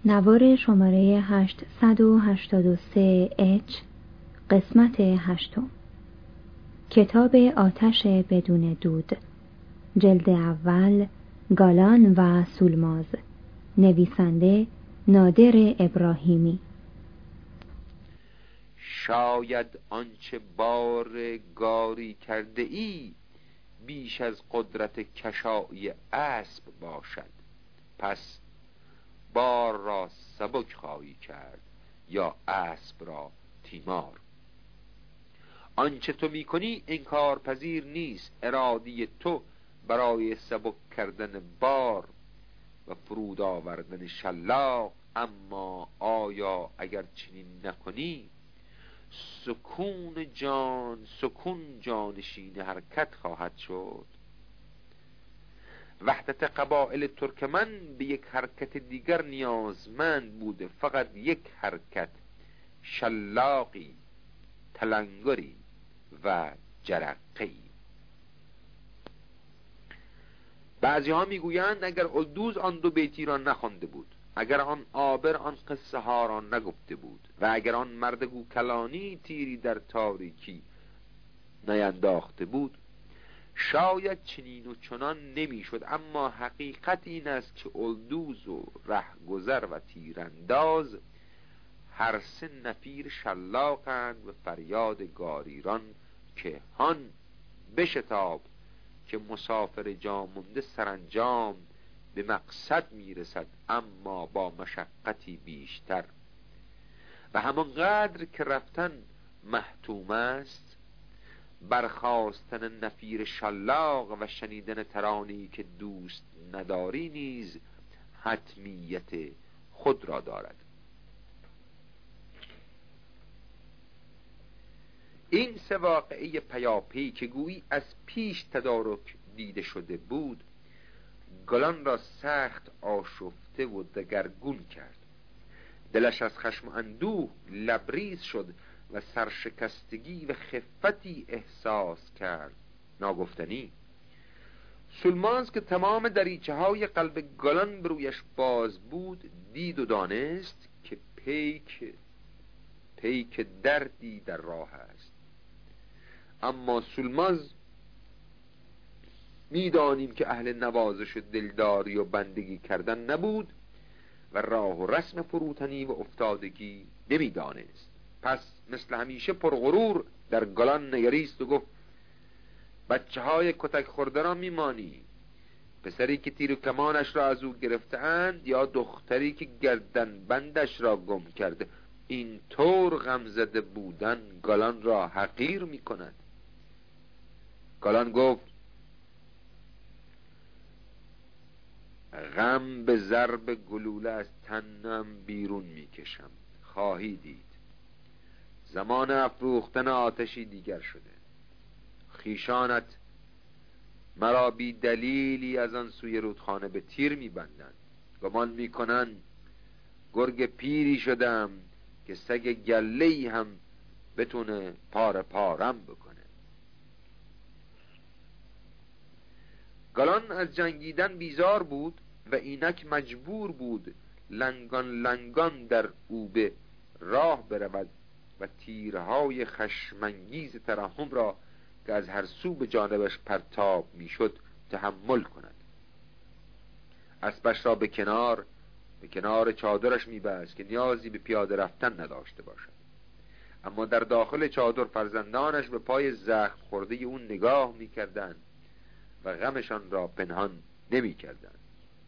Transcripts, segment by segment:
نوار شماره 883 H قسمت 8 کتاب آتش بدون دود جلد اول گالان و سولماز نویسنده نادر ابراهیمی شاید آنچه بار گاری کرده ای بیش از قدرت کشایی اسب باشد، پس بار را سبک خواهی کرد یا اسب را تیمار. آنچه تو میکنی انکار پذیر نیست، ارادی تو برای سبک کردن بار و فرود آوردن شلاق. اما آیا اگر چنین نکنی سکون جانشین حرکت خواهد شد؟ وحدت قبایل ترکمن به یک حرکت دیگر نیازمند بوده، فقط یک حرکت، شلاقی، تلنگری و جرقه‌ای. بعضی ها میگویند اگر الدوز آن دو بیتی را نخوانده بود، اگر آن عابر آن قصه ها را نگفته بود و اگر آن مرد گوکلانی تیری در تاریکی نینداخته بود، شاید چنین و چنان نمیشد. اما حقیقت این است که الدوز و رهگذر و تیرانداز هر سه نفیر شلاقند و فریاد گاریران که هان بشتاب که مسافر جامونده سرانجام به مقصد میرسد، اما با مشقتی بیشتر. و همانقدر که رفتن محتوم است، برخاستن نفیر شلاق و شنیدن ترانه‌ای که دوست نداری نیز حتمیت خود را دارد. این سه واقعه پیاپی که گویی از پیش تدارک دیده شده بود، گالان را سخت آشفته و دگرگون کرد. دلش از خشم و اندوه لبریز شد و سرشکستگی و خفتی احساس کرد ناگفتنی. سولماز که تمام دریچه های قلب گالان بر رویش باز بود، دید و دانست که پیک دردی در راه است. اما سولماز میدانیم که اهل نوازش و دلداری و بندگی کردن نبود و راه و رسم فروتنی و افتادگی نمیدانست. پس مثل همیشه پرغرور در گالان نگریست و گفت: بچه های کتک خورده را میمانی؟ پسری که تیر و کمانش را از او گرفته‌اند یا دختری که گردن بندش را گم کرده؟ این طور غمزده بودن گالان را حقیر میکند. گالان گفت: غم به ضرب گلوله از تنم بیرون میکشم. خواهی دید زمان افروختن آتشی دیگر شده. خیشانت مرا بی دلیلی از آن سوی رودخانه به تیر میبندند. گمان میکنند گرگ پیری شدم که سگ گله‌ای هم بتونه پارم بکنه. گالان از جنگیدن بیزار بود و اینک مجبور بود لنگان در اوبه راه برود و تیرهای خشمانگیز ترحم را که از هر سو به جانبش پرتاب میشد تحمل کند. اسبش را به کنار چادرش میبست که نیازی به پیاده رفتن نداشته باشد. اما در داخل چادر فرزندانش به پای زخم خورده اون نگاه میکردند و غمشان را پنهان نمیکردند.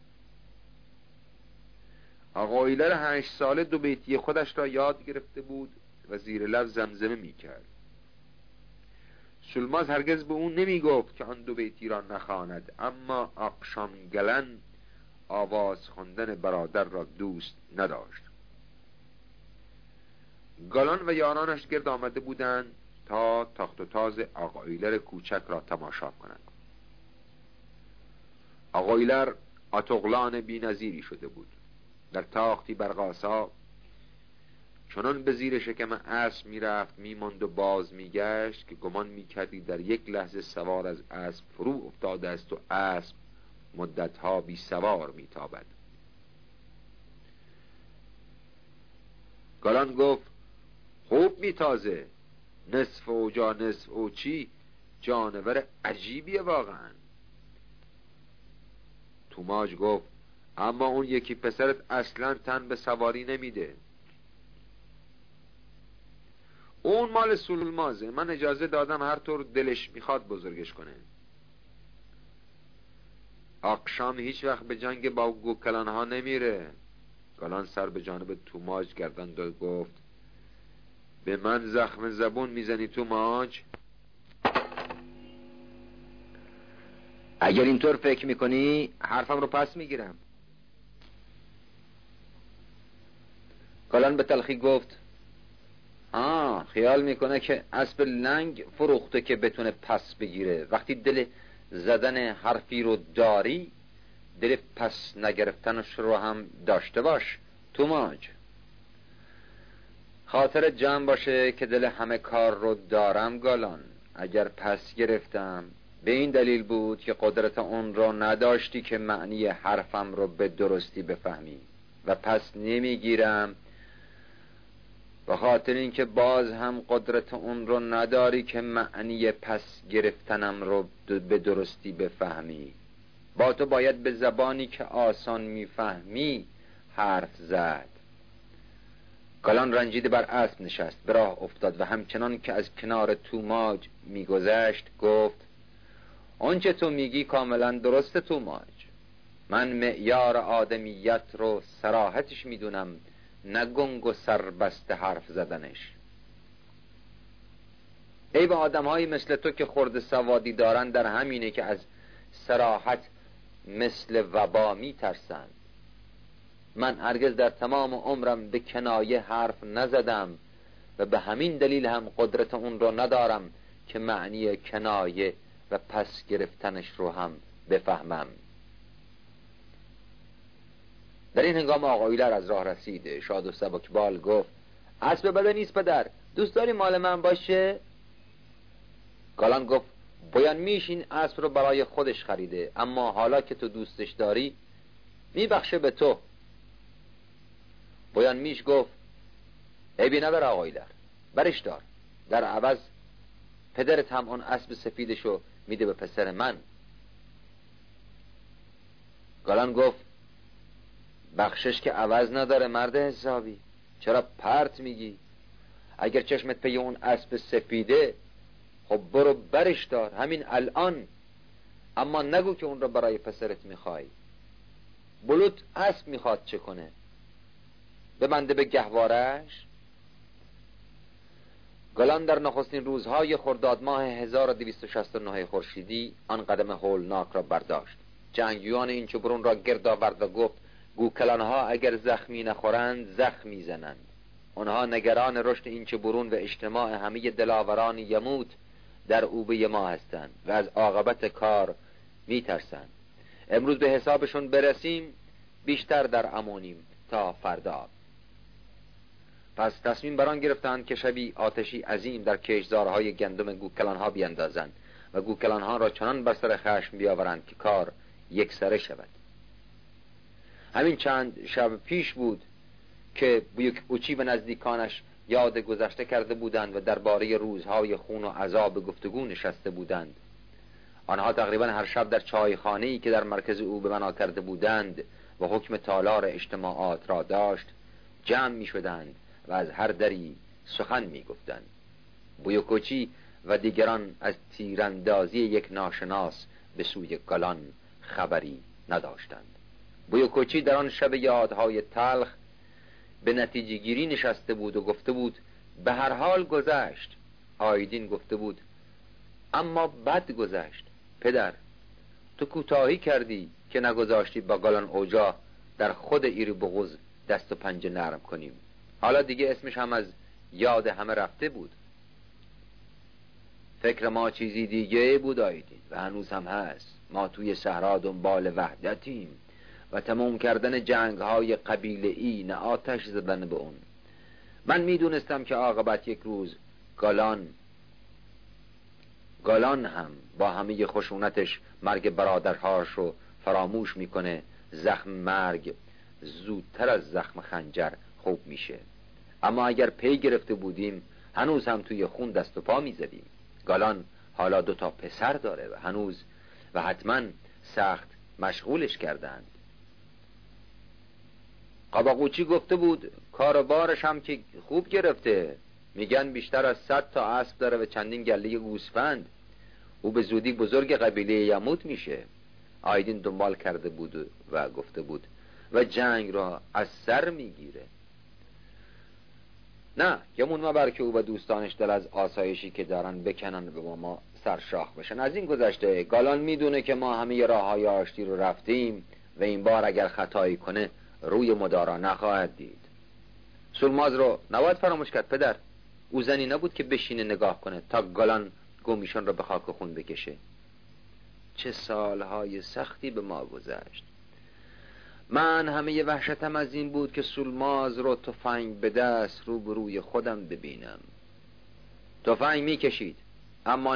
آقا ایلر 8 ساله 2 بیتی خودش را یاد گرفته بود و زیر لب زمزمه میکرد. سولماز هرگز به اون نمیگفت که آن 2 بیتی را نخواند، اما آقشامگلن آواز خواندن برادر را دوست نداشت. گالان و یارانش گرد آمده بودند تا تاخت و تاز آقا ایلر کوچک را تماشا کنند. آقا ایلر آتغلان بی نظیری شده بود. در تاختی برقاسا چنان به زیر شکم اسب میرفت میماند و باز میگشت که گمان میکردی در یک لحظه سوار از اسب فرو افتاده است و اسب مدتها بی سوار میتابد. گالان گفت خوب میتازه، نصف او جا نصف او چی، جانور عجیبیه واقعا. توماج گفت اما اون یکی پسرت اصلا تن به سواری نمیده. اون مال سولمازه، من اجازه دادم هر طور دلش میخواد بزرگش کنه. آقشام هیچ وقت به جنگ با گوکلان ها نمیره. گالان سر به جانب توماج گرداند و گفت به من زخم زبون میزنی توماج؟ اگر اینطور فکر میکنی حرفم رو پس میگیرم. گالان به تلخی گفت خیال میکنه که اسب لنگ فروخته که بتونه پس بگیره. وقتی دل زدن حرفی رو داری، دل پس نگرفتنش رو هم داشته باش توماج. خاطر جمع باشه که دل همه کار رو دارم گالان. اگر پس گرفتم به این دلیل بود که قدرت اون رو نداشتی که معنی حرفم رو به درستی بفهمی، و پس نمیگیرم به خاطر اینکه باز هم قدرت اون رو نداری که معنی پس گرفتنم رو به درستی بفهمی. با تو باید به زبانی که آسان میفهمی حرف زد. گالان رنجیده بر اسب نشست، به راه افتاد و همچنان که از کنار توماج میگذشت گفت آنچه تو میگی کاملا درسته توماج. من معیار آدمیت رو صراحتش میدونم، نه گنگ و سربسته حرف زدنش. ای به آدم‌هایی مثل تو که خرد سوادی دارن در همینه که از صراحت مثل وبا میترسند. من هرگز در تمام عمرم به کنایه حرف نزدم و به همین دلیل هم قدرت اون رو ندارم که معنی کنایه و پس گرفتنش رو هم بفهمم. در این هنگام آقا ایلر از راه رسید. شاد و سبکبال گفت اسب بده نیست پدر، دوست داری مال من باشه؟ گالان گفت بویان میش این اسب رو برای خودش خریده، اما حالا که تو دوستش داری میبخشه به تو. بویان میش گفت عیبی نداره آقا ایلر، برش دار، در عوض پدرت هم اون اسب سفیدشو میده به پسر من. گالان گفت بخشش که عوض نداره مرد حسابی، چرا پرت میگی؟ اگر چشمت پی اون اسب سفیده خب برو برش دار همین الان، اما نگو که اون رو برای پسرت میخوای. بلوت اسب میخواد چه کنه؟ ببنده به گهوارش؟ گالان در نخستین روزهای خرداد ماه 1269 خورشیدی آن قدم هولناک را برداشت. جنگجویان این چوبرون را گرد آورد و گفت گوکلانها اگر زخمی نخورند زخم میزنند. آنها نگران رشد این چوبرون و اجتماع همه دلاوران یموت در اوبه ما هستند و از عاقبت کار میترسند. امروز به حسابشون برسیم بیشتر در امانیم تا فردا. پس تصمیم بران گرفتند که شبی آتشی عظیم در کشتزارهای گندم گوکلانها بیندازند و گوکلانها را چنان بر سر خشم بیاورند که کار یکسره شود. همین چند شب پیش بود که بیوک-اوچی و نزدیکانش یاد گذشته کرده بودند و درباره روزهای خون و عذاب گفتگو نشسته بودند. آنها تقریبا هر شب در چایخانه‌ای که در مرکز او بنا کرده بودند و حکم تالار اجتماعات را داشت جمع می شدند و از هر دری سخن می گفتند. بیوک-اوچی و دیگران از تیراندازی یک ناشناس به سوی گالان خبری نداشتند. بیوک-اوچی در آن شب یادهای تلخ به نتیجه گیری نشسته بود و گفته بود به هر حال گذشت. آیدین گفته بود اما بد گذشت. پدر تو کوتاهی کردی که نگذاشتی با گالان اوجا در خود ایری بغض دست و پنجه نرم کنیم. حالا دیگه اسمش هم از یاد همه رفته بود. فکر ما چیزی دیگه بود آیدین و هنوز هم هست. ما توی صحرا دنبال وحدتیم و تمام کردن جنگ های قبیله‌ای، نه آتش زدن به اون. من میدونستم که عاقبت یک روز گالان هم با همه خشونتش مرگ برادرهاش رو فراموش میکنه. زخم مرگ زودتر از زخم خنجر خوب میشه. اما اگر پی گرفته بودیم هنوز هم توی خون دست و پا میزدیم. گالان حالا 2 پسر داره و هنوز و حتما سخت مشغولش کردند. قاباقوچی گفته بود کاروبارش هم که خوب گرفته، میگن بیشتر از 100 تا اسب داره و چندین گله گوسفند. او به زودی بزرگ قبیله یموت میشه. آیدین دنبال کرده بود و گفته بود و جنگ را از سر میگیره. نه، گمون مبر که او و دوستانش دل از آسایشی که دارن بکنن و با ما سرشاخ بشن. از این گذشته گالان میدونه که ما همه راههای آشتی رو رفتیم و این بار اگر خطایی کنه روی مدارا نخواهد دید. سولماز رو نباید فراموش کرد پدر. او زنی نبود که بشینه نگاه کنه تا گالان گومیشان رو به خاک و خون بکشه. چه سالهای سختی به ما گذشت. من همه وحشتم از این بود که سولماز رو تفنگ به دست روبروی خودم ببینم. تفنگ میکشید اما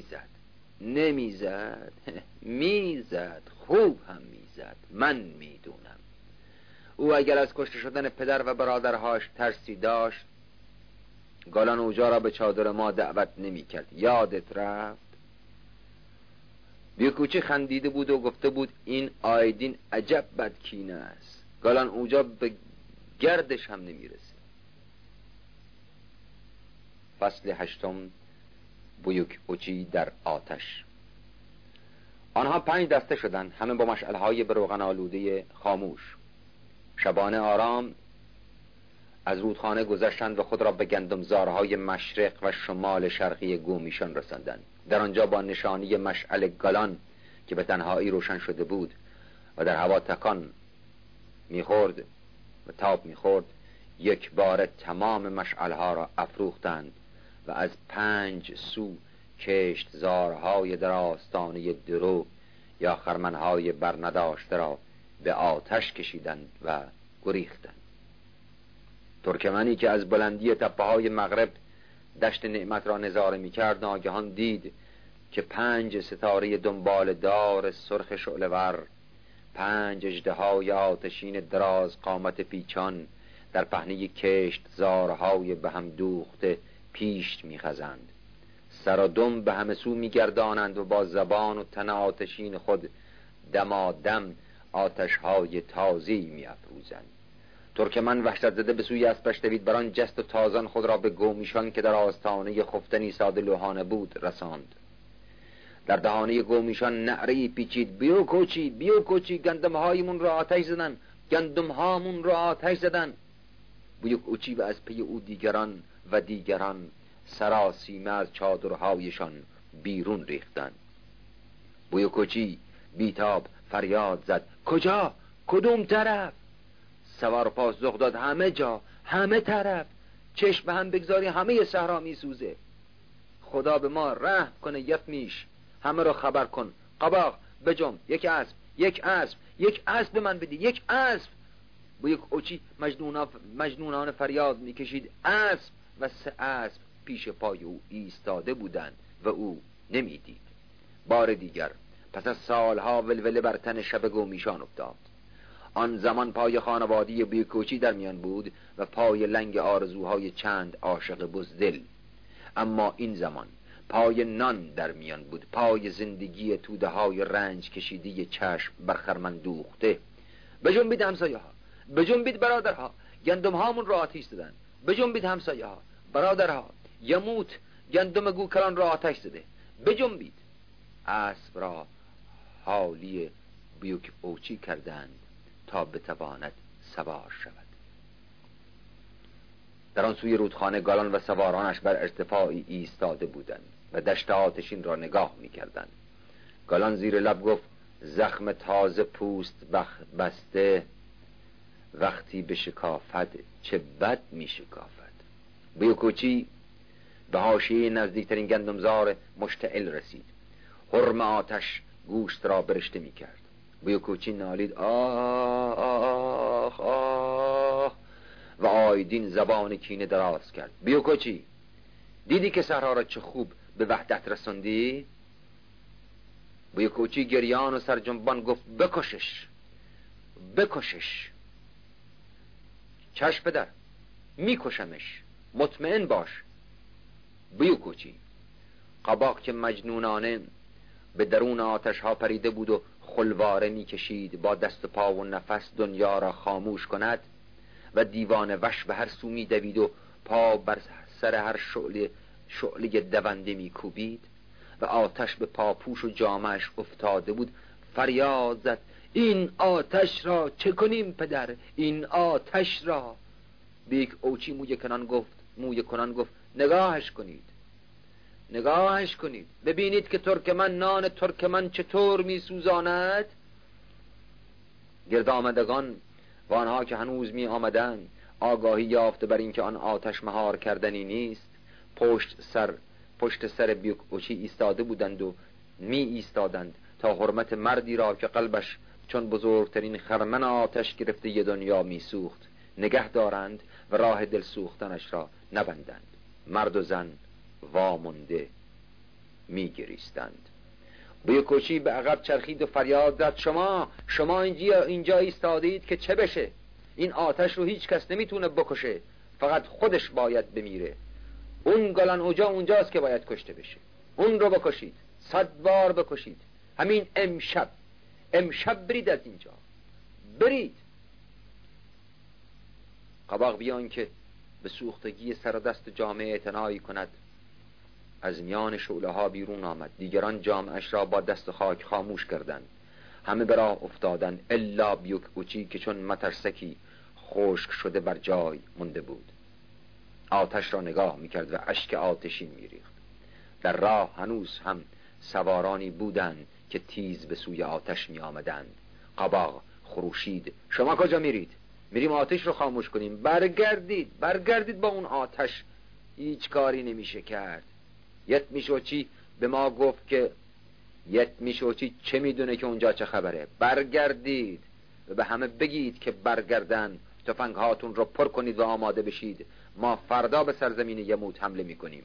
نمیزد میزد، خوب هم میزد. من میدونم او اگر از کشته شدن پدر و برادرهاش ترسی داشت گالان اوجا را به چادر ما دعوت نمیکرد. یادت رفت؟ بیوکوچی خندیده بود و گفته بود این آیدین عجب بدکینه است. گالان اوجا به گردش هم نمیرسه. فصل 8. بیوکوچی در آتش. آنها 5 دسته شدند، همه با مشعل‌های به روغن آلوده خاموش. شبانه آرام از رودخانه گذشتند و خود را به گندمزارهای مشرق و شمال شرقی گومیشان رساندند. در آنجا با نشانی مشعل گالان که به تنهایی روشن شده بود و در هوا تکان میخورد و تاب میخورد، یک بار تمام مشعلها را افروختند و از 5 سو کشتزارهای در آستانه درو یا خرمنهای برنداشته را به آتش کشیدند و گریختند. ترکمنی که از بلندی تپه‌های مغرب دشت نعمت را نظاره می‌کرد ناگهان دید که 5 ستاره دنبال دار سرخ شعله‌ور، 5 اژدهای آتشین دراز قامت پیچان در پهنه کشتزارهای به هم دوخته پیش می‌خزند. سر و دم به همه سو می‌گردانند و با زبان و تن آتشین خود دمادم آتش‌های تازه‌ای می‌افروزند. ترکمن وحشت زده به سوی اسبش دوید، بران جست و تازان خود را به گومیشان که در آستانه خفتنی ساده لوحانه بود رساند. در دهانه گومیشان نعره پیچید بیوکوچی گندم‌هایمون را آتش زدن، گندم‌هامون را آتش زدن. بیوکوچی و از پی او دیگران سراسیمه از چادرهایشان بیرون ریختند. بیوکوچی بیتاب فریاد زد کجا؟ کدوم طرف؟ سوار پاسخ داد همه جا، همه طرف. چشم به هم بگذاری همه صحرا میسوزه. خدا به ما رحم کنه یفمیش، همه رو خبر کن. قباق بجم، یک اسب به من بدی، یک اسب. بیوکوچی مجنونانه فریاد میکشید اسب، و 3 اسب پیش پای او ایستاده بودند و او نمیدید. بار دیگر پس از سالها ولوله بر تن شب گومیشان افتاد. آن زمان پای خانوادی بیوکوچی در میان بود و پای لنگ آرزوهای چند عاشق بزدل. اما این زمان پای نان در میان بود، پای زندگی توده های رنج کشیده چشم برخرمن دوخته. بجنبید همسایه ها، بجنبید برادرها، گندم هامون را آتش زدن. بجنبید همسایه ها، برادرها، یموت گندم گوکلان را آتش زده. بجنبید. اسب را حالی بیوکوچی کردند تا بتواند سوار شود. در آن سوی رودخانه گالان و سوارانش بر ارتفاعی ایستاده بودند و دشت آتشین را نگاه می‌کردند. گالان زیر لب گفت زخم تازه پوست بسته وقتی به شکافت چه بد می شکافت. بیوکوچی به حاشیه نزدیکترین گندمزار مشتعل رسید. حرم آتش گوشت را برشته می کرد. بیوکوچی نالید آه آه آه و آیدین زبان کینه دراز کرد. بیوکوچی دیدی که صحرا را چه خوب به وحدت رسوندی؟ بیوکوچی گریان و سرجنبان گفت بکشش. چشم پدر، میکشمش، مطمئن باش. بیوکوچی. قباق که مجنونانه به درون آتش ها پریده بود و خلواره میکشید با دست و پا و نفس دنیا را خاموش کند و دیوانه وش به هر سو میدوید و پا بر سر هر شعله دونده میکوبید و آتش به پاپوش و جامهش افتاده بود، فریاد زد: این آتش را چه کنیم پدر؟ این آتش را. بیک اوچی موی کنان گفت نگاهش کنید، نگاهش کنید، ببینید که ترکمن نان ترکمن چطور می سوزاند. گرد آمدگان و آنها که هنوز می آمدند آگاهی یافته بر اینکه آن آتش مهار کردنی نیست، پشت سر بیک اوچی ایستاده بودند و می ایستادند تا حرمت مردی را که قلبش چون بزرگترین خرمن آتش گرفته ی دنیا می سوخت نگه دارند و راه دل سوختنش را نبندند. مرد و زن وامونده می گریستند. بیک اوچی به عقب چرخید و فریاد زد: شما اینجا ایستادید که چه بشه؟ این آتش رو هیچ کس نمیتونه بکشه، فقط خودش باید بمیره. اون گالان اوجا اونجاست که باید کشته بشه. اون رو بکشید، 100 بار بکشید. همین امشب برید از اینجا، برید. قباق بیان که به سوختگی سر و دست جامعه اعتنایی کند از میان شعله ها بیرون آمد. دیگران جامعش را با دست خاک خاموش کردند. همه به راه افتادند الا بیک اوچی که چون مترسکی خشک شده بر جای مونده بود. آتش را نگاه میکرد و اشک آتشین میریخت. در راه هنوز هم سوارانی بودند که تیز به سوی آتش می آمدند. قباق خروشید: شما کجا میرید؟ میریم آتش رو خاموش کنیم. برگردید با اون آتش، هیچ کاری نمیشه کرد. یتمیشوچی به ما گفت که یتمیشوچی چه میدونه که اونجا چه خبره. برگردید و به همه بگید که برگردن، تفنگ هاتون رو پر کنید و آماده بشید، ما فردا به سرزمین یموت حمله میکنیم.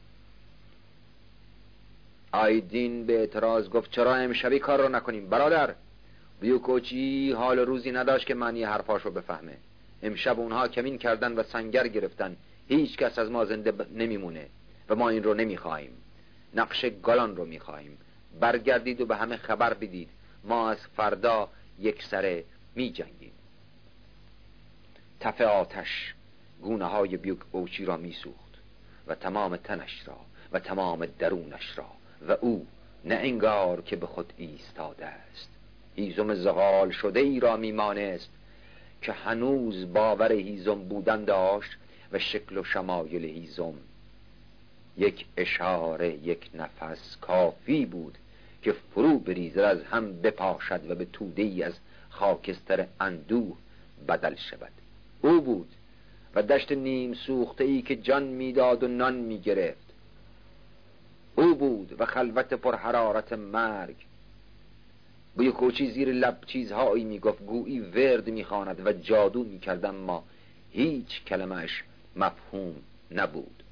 آیدین به اعتراض گفت: چرا امشبی کار رو نکنیم برادر؟ بیک اوچی حال روزی نداشت که معنی حرفاشو بفهمه. امشب اونها کمین کردن و سنگر گرفتن، هیچ کس از ما زنده نمیمونه و ما این رو نمیخوایم. نقش گالان رو میخوایم. برگردید و به همه خبر بدید، ما از فردا یک سره می جنگیم. تف آتش گونه های بیک اوچی را می سوخت و تمام تنش را و تمام درونش را و او نه انگار که به خود ایستاده است. هیزم زغال شده ای را می مانست که هنوز باور هیزم بودن داشت و شکل و شمایل هیزم. یک اشاره، یک نفس کافی بود که فرو بریزد، از هم بپاشد و به توده ای از خاکستر اندوه بدل شود. او بود و دشت نیم سوخته ای که جان میداد و نان میگرفت. او بود و خلوت پر حرارت مرگ. بیک اوچی زیر لب چیزهایی میگفت گویی ورد میخواند و جادو میکرد، اما هیچ کلمه‌اش مفهوم نبود.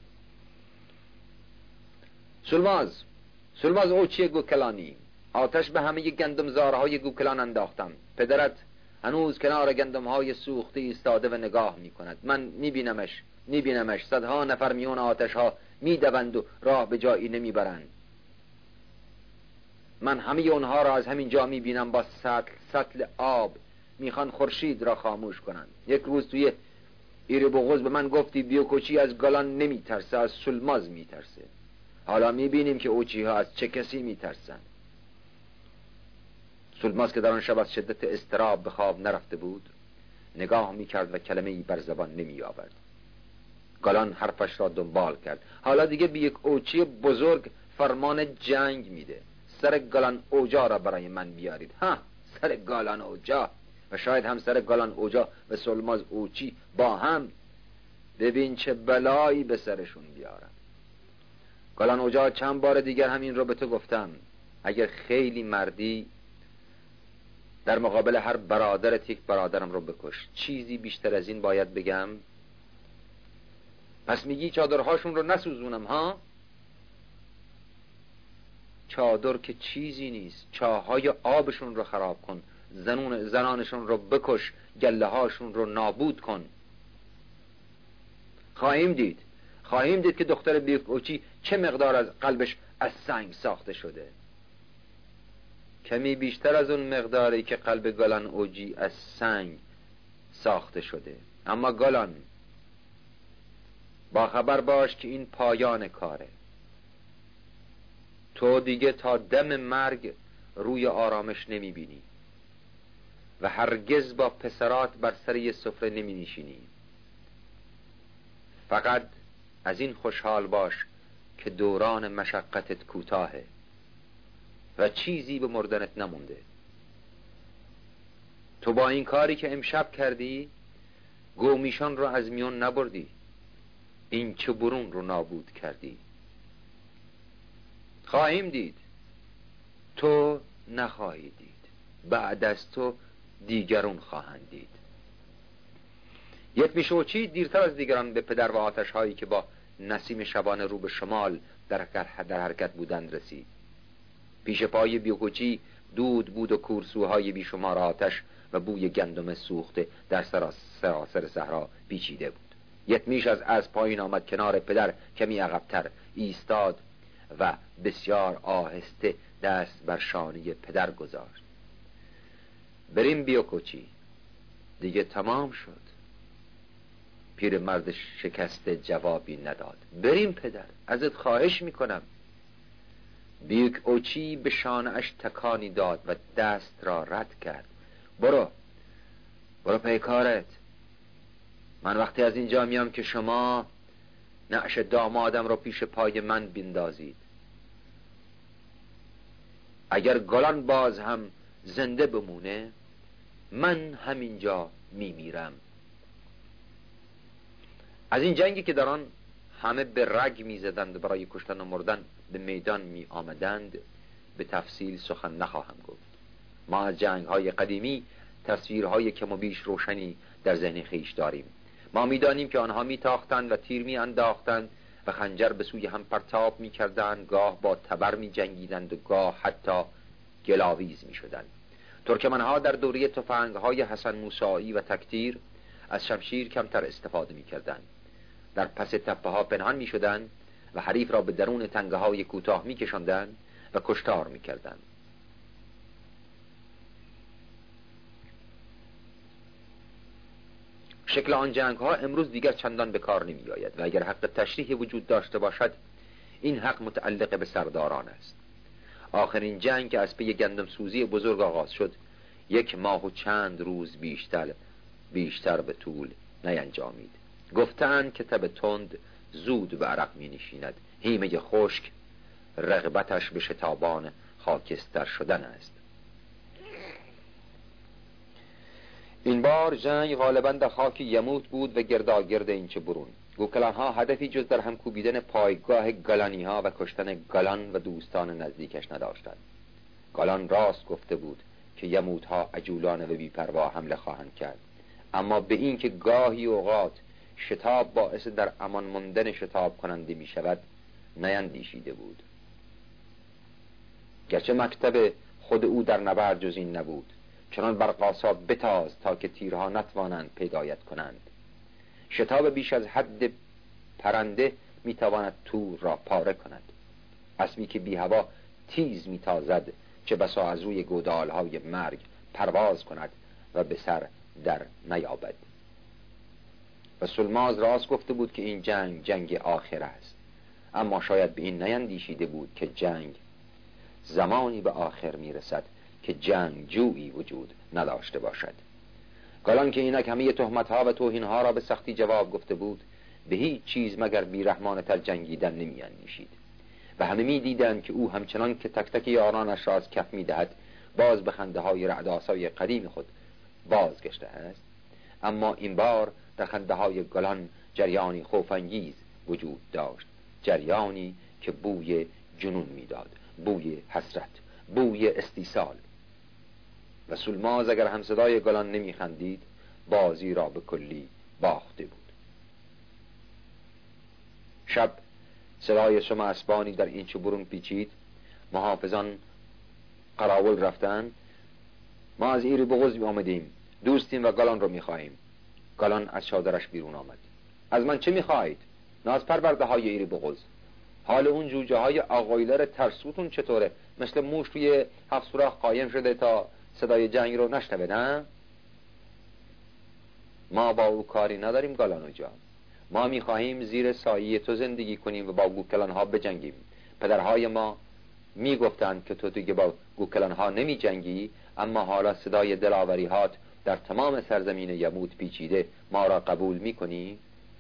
سلماز اوچی گوکلانی، آتش به همه گندمزارهای گوکلان انداختم. پدرت هنوز کنار گندمهای سوخته ایستاده و نگاه میکند. من میبینمش. صدها نفر میون آتش ها میدوند و راه به جایی نمیبرند. من همه اونها را از همین جا میبینم با سطل آب میخوان خورشید را خاموش کنند. یک روز توی ایره بغض به من گفتی بیک اوچی از گالان نمیترسه، از سلماز میترسه. حالا میبینیم که اوچی ها از چه کسی میترسن. سلماز که در آن شب از شدت اضطراب به خواب نرفته بود نگاه میکرد و کلمه ای بر زبان نمی آورد. گالان حرفش را دنبال کرد. حالا دیگه بیک اوچی بزرگ فرمان جنگ میده. سر گالان اوجا را برای من بیارید. سر گالان اوجا و شاید هم سر گالان اوجا و سلماز اوچی با هم. ببین چه بلایی به سرشون بیارم. گالان اوجا چند بار دیگر همین رو به تو گفتم. اگر خیلی مردی در مقابل هر برادرت یک برادرم رو بکش. چیزی بیشتر از این باید بگم؟ پس میگی چادرهاشون رو نسوزونم ها؟ چادر که چیزی نیست. چاهای آبشون رو خراب کن، زنانشون رو بکش، گله هاشون رو نابود کن. خواهیم دید که دختر بیوک اوچی چه مقدار از قلبش از سنگ ساخته شده. کمی بیشتر از اون مقداری که قلب گالان اوجی از سنگ ساخته شده. اما گالان، با خبر باش که این پایان کاره. تو دیگه تا دم مرگ روی آرامش نمی بینی و هرگز با پسرات بر سر یه سفره نمی نشینی. فقط از این خوشحال باش که دوران مشقتت کوتاهه و چیزی به مردنت نمونده. تو با این کاری که امشب کردی گومیشان رو از میون نبردی، این چه برون رو نابود کردی. خواهیم دید، تو نخواهی دید، بعد از تو دیگرون خواهند دید. یتمیشوچی دیرتر از دیگران به پدر و آتش هایی که با نسیم شبانه رو به شمال در حرکت بودند رسید. پیش پای بیوکوچی دود بود و کورسوهای بیشمار آتش و بوی گندم سوخته در سراسر صحرا پیچیده بود. یتمیش از پایین آمد کنار پدر، کمی عقب‌تر ایستاد و بسیار آهسته دست بر شانه پدر گذاشت. بریم بیوکوچی، دیگه تمام شد. پیرمرد شکسته جوابی نداد. بریم پدر، ازت خواهش میکنم. بیوک اوچی به شانه‌اش تکانی داد و دست را رد کرد. برو پی کارت. من وقتی از اینجا میام که شما نعش دامادم را پیش پای من بندازید. اگر گالان باز هم زنده بمونه، من همینجا میمیرم. از این جنگی که در آن همه به رگ میزدند و برای کشتن و مردن به میدان می آمدند به تفصیل سخن نخواهم گفت. ما از جنگ‌های قدیمی تصویرهای کم و بیش روشنی در ذهن خویش داریم. ما میدانیم که آنها میتاختند و تیر میانداختند و خنجر به سوی هم پرتاب میکردند، گاه با تبر میجنگیدند و گاه حتی گلاویز میشدند. ترکمنها در دوره تفنگ‌های حسن موسایی و تکتیر از شمشیر کمتر استفاده میکردند. در پس تپه ها پنهان میشدند و حریف را به درون تنگه های کوتاه میکشاندند و کشتار میکردند. شکل آن جنگ ها امروز دیگر چندان به کار نمی آید و اگر حق تشریح وجود داشته باشد، این حق متعلق به سرداران است. آخرین جنگ که از پی گندم سوزی بزرگ آغاز شد 1 ماه و چند روز بیشتر به طول نینجامید. گفتند که تب تند زود به عرق می نشیند. هیمه خشک رغبتش به شتابان خاکستر شدن است. این بار جنگ غالبا در خاک یموت بود و گرداگرد این چه برون. گوکلانها هدفی جز در هم کوبیدن پایگاه گالانی ها و کشتن گالان و دوستان نزدیکش نداشتند. گالان راست گفته بود که یموت ها عجولانه و بی‌پروا حمله خواهند کرد، اما به این که گاهی اوقات شتاب باعث در امان ماندن شتاب کننده می شود نیندیشیده بود. گرچه مکتب خود او در نبرد جز این نبود، چنان برقاسا بتاز تا که تیرها نتوانند پیدایت کنند. شتاب بیش از حد پرنده میتواند تور را پاره کند. اسبی که بی هوا تیز میتازد چه بسا از روی گودالهای مرگ پرواز کند و به سر در نیابد. و سلماز راست گفته بود که این جنگ آخر است، اما شاید به این نیندیشیده بود که جنگ زمانی به آخر میرسد که جنگجویی وجود نداشته باشد. گالان که اینک همه تهمت‌ها و توهین‌ها را به سختی جواب گفته بود، به هیچ چیز مگر بیرحمانه تر جنگیدن نمی‌اندیشید و همه می‌دیدند که او همچنان که تک تک یارانش را از کف می‌دهد باز به خنده‌های رعدآسای قدیم خود بازگشته است. اما این بار در خنده‌های گالان جریانی خوف‌انگیز وجود داشت، جریانی که بوی جنون می‌داد، بوی حسرت، بوی استیصال. و سلماز اگر همصدای گالان نمی‌خندید بازی را به کلی باخته بود. شب صدای شم اسبانی در این چوبرون پیچید. محافظان قراول رفتن. ما از ایری بغض آمدیم، دوستیم و گالان رو می‌خواهیم. گالان از چادرش بیرون آمد. از من چه میخواهید؟ ناز پرورده های ایری بغض، حال اون جوجه های آقایلر ترسوتون چطوره؟ مثل موش توی 7 سوراخ قایم شده تا صدای جنگ رو نشنوه؟ نه، ما با او کاری نداریم گالانو جان. ما میخواهیم زیر سایه تو زندگی کنیم و با گوکلان ها بجنگیم. پدرهای ما میگفتند که تو دیگه با گوکلان ها نمی جنگی، اما حالا صدای دلاوری هات در تمام سرزمین یموت پیچیده، ما را قبول میکنی؟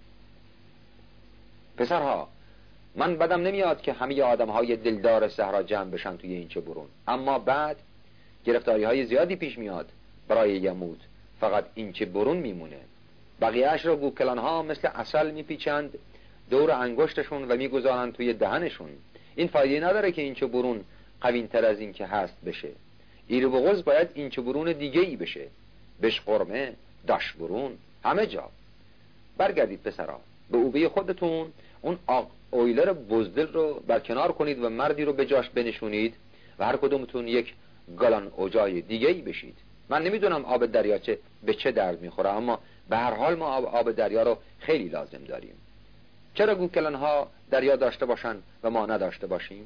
پسرها، من بدم نمیاد که همه آدم های دلدار صحرا جمع بشن توی این چه برون، اما بعد گرفتاری های زیادی پیش میاد برای یموت. فقط این چه برون میمونه، بقیهش رو گوکلان ها مثل عسل میپیچند دور انگشتشون و میگذارن توی دهنشون. این فایده نداره که این چه برون قوین تر از این که هست بشه. ایر بغض باید این چه برون دیگه ای بشه، بش قرمه، داش برون، همه جا. برگردید پسرا به اوبه خودتون، اون اویلر بزدل رو برکنار کنید و مردی رو به جاش بنشونید و هر کدومتون یک گالان اوجای دیگه ای بشید. من نمیدونم آب دریاچه به چه درد میخوره، اما به هر حال ما آب دریا رو خیلی لازم داریم. چرا گوکلان ها دریا داشته باشن و ما نداشته باشیم؟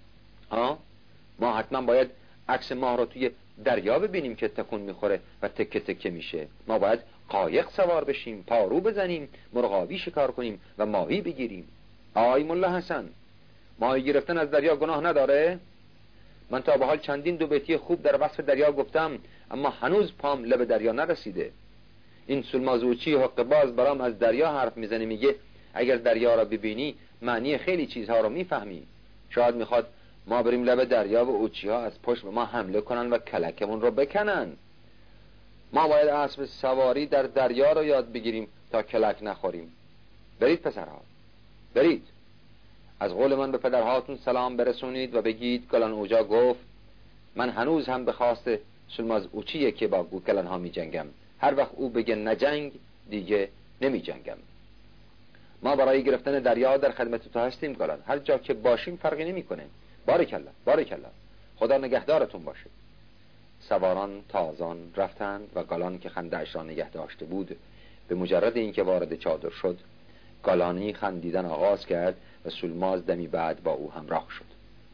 ما حتما باید عکس ماه رو توی دریا ببینیم که تکون میخوره و تکه تکه میشه. ما باید قایق سوار بشیم، پارو بزنیم، مرغابی شکار کنیم و ماهی بگیریم. آی ملا حسن، ماهی گرفتن از دریا گناه نداره؟ من تا به حال چندین دو بیتی خوب در وصف دریا گفتم، اما هنوز پام لب دریا نرسیده. این سلمازوچی حق باز برام از دریا حرف میزنه، میگه اگر دریا را ببینی معنی خیلی چیزها رو میفهمی. شاید میخواد ما بریم لب دریا و اوچی ها از پشت به ما حمله کنن و کلکمون رو بکنن. ما باید اسب سواری در دریا رو یاد بگیریم تا کلک نخوریم. برید پسرها، برید. از قول من به پدرهاتون سلام برسونید و بگید گالان اوجا گفت من هنوز هم به خواست سلماز اوچیه که با گوکلان ها می جنگم. هر وقت او بگه نجنگ دیگه نمی جنگم. ما برای گرفتن دریا در خدمت تو هستیم گالان، هر جا که باشیم فرقی نمی کنه. بارکالله، بارکالله، خدا نگهدارتون باشه. سواران تازان رفتند و گالان که خنده‌اش را نگه داشته بود به مجرد اینکه وارد چادر شد گالانی خندیدن آغاز کرد و سلماز دمی بعد با او همراه شد.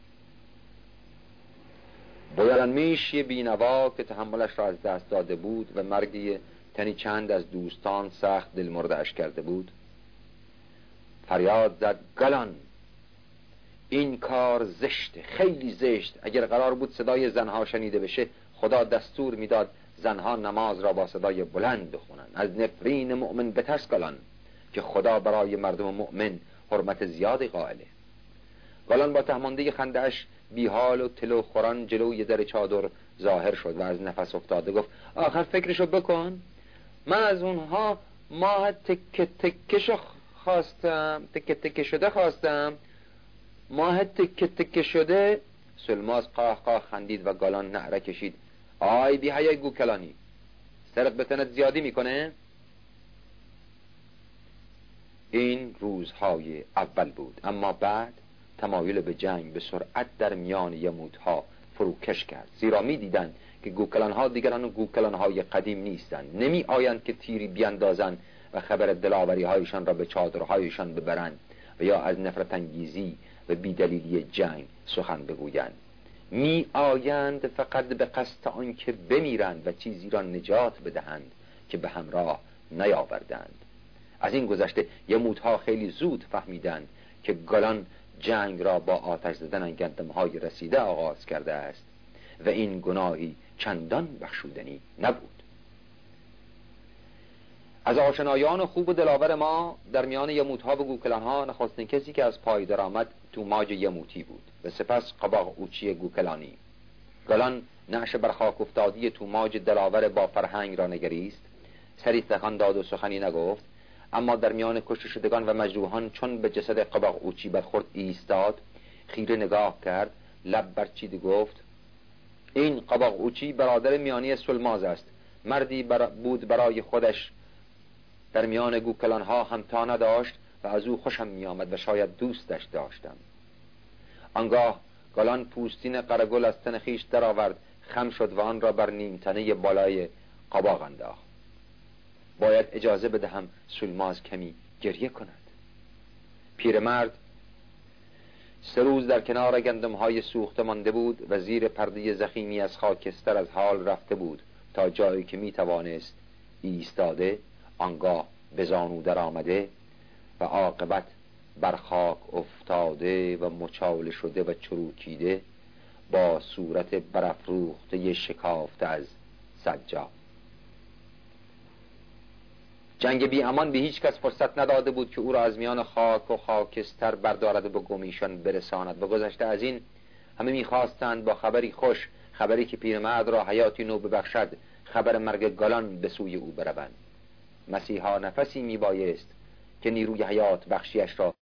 بویران میش یه بینوا که تحملش را از دست داده بود و مرگی تنی چند از دوستان سخت دل مرده‌اش کرده بود فریاد زد گالان این کار زشته، خیلی زشت. اگر قرار بود صدای زنها شنیده بشه خدا دستور میداد زنها نماز را با صدای بلند بخونن. از نفرین مؤمن بترس گالان که خدا برای مردم مؤمن حرمت زیادی قائله. گالان با تهمانده خنده‌اش بی حال و تلو خوران جلوی در چادر ظاهر شد و از نفس افتاده گفت آخر فکرشو بکن، من از اونها ماه تکه تکه خواستم، تکه تکه شده خواستم، ماه تکه تکه شده. سلماز قاه قاه خندید و گالان نعره کشید آی بی حیای گوکلانی، سرت به تنت زیادی میکنه؟ این روزهای اول بود، اما بعد تمایل به جنگ به سرعت در میان یموتها فروکش کرد، زیرا می دیدند که گوکلانها دیگر آن گوکلانهای قدیم نیستند. نمی آیند که تیری بیاندازند و خبر دلاوری هایشان را به چادرهایشان ببرند و یا از نفرت انگیزی و بیدلیلی جنگ سخن بگویند. می آیند فقط به قصد آنکه بمیرند و چیزی را نجات بدهند که به همراه نیاوردند. از این گذشته یموتها خیلی زود فهمیدند که گالان جنگ را با آتش زدن گندم‌های رسیده آغاز کرده است و این گناهی چندان بخشودنی نبود. از آشنایان خوب و دلاور ما در میان یموتها و گوکلانها نخستین کسی که از پای درآمد توماج یموتی بود و سپس قباق اوچی گوکلانی. گالان نعش برخاک افتادی توماج دلاور با فرهنگ را نگریست، سری تکان داد و سخنی نگفت، اما در میان کشته شدگان و مجروحان چون به جسد قباق اوچی برخورد ایستاد، خیره نگاه کرد، لب برچید گفت این قباق اوچی برادر میانی سلماز است. مردی بود برای خودش در میان گوکلانها همتا نداشت و از او خوشم می آمد و شاید دوستش داشتم. آنگاه گالان پوستین قرگل از تن خویش درآورد، خم شد و آن را بر نیمتنه بالای قباق انداخت. باید اجازه بدهم سلماز کمی گریه کند. پیرمرد 3 روز در کنار گندم‌های سوخته مانده بود و زیر پرده ضخیمی از خاکستر از حال رفته بود تا جایی که میتوانست ایستاده، آنگاه به زانو در آمده و عاقبت بر خاک افتاده و مچاله شده و چروکیده با صورت برافروخته شکافته از سجاد. جنگ بی امان به هیچ کس فرصت نداده بود که او را از میان خاک و خاکستر بردارد و به گمیشان برساند. و گذشته از این همه میخواستند با خبری خوش، خبری که پیرمرد را حیاتی نو ببخشد، خبر مرگ گالان به سوی او بروند. مسیحا نفسی میبایست که نیروی حیات بخشیش را